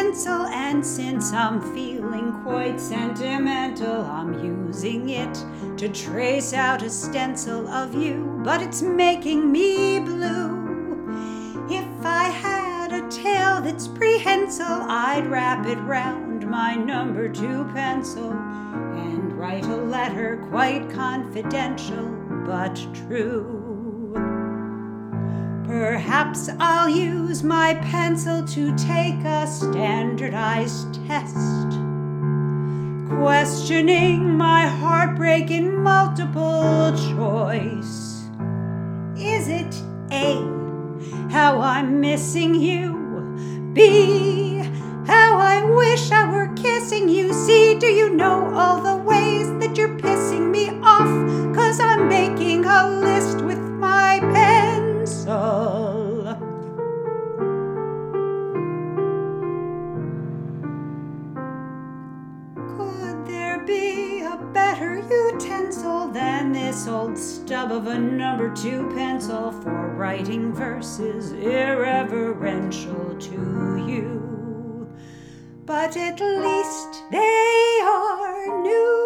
pencil, and since I'm feeling quite sentimental, I'm using it to trace out a stencil of you, but it's making me blue. If I had a tail that's prehensile, I'd wrap it round my number 2 pencil and write a letter quite confidential but true. Perhaps I'll use my pencil to take a standardized test, questioning my heartbreak in multiple choice. Is it A, how I'm missing you? B, how I wish I were kissing you? C, do you know all the ways that you're pissing me off? 'Cause I'm making a list with my pencil. Could there be a better utensil than this old stub of a number 2 pencil for writing verses irreverential to you? But at least they are new.